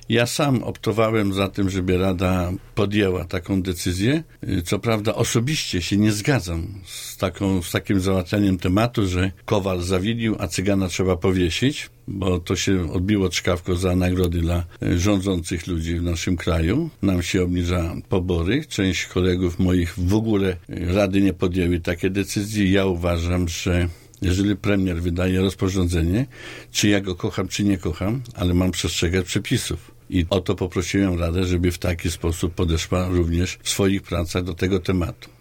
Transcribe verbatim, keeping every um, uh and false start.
Ja sam optowałem za tym, żeby Rada podjęła taką decyzję. Co prawda osobiście się nie zgadzam z, taką, z takim załatwianiem tematu, że Kowal zawinił, a Cygana trzeba powiesić, bo to się odbiło czkawko za nagrody dla rządzących ludzi w naszym kraju. Nam się obniża pobory. Część kolegów moich w ogóle Rady nie podjęły takie decyzje. Ja uważam, że jeżeli premier wydaje rozporządzenie, czy ja go kocham, czy nie kocham, ale mam przestrzegać przepisów. I o to poprosiłem Radę, żeby w taki sposób podeszła również w swoich pracach do tego tematu.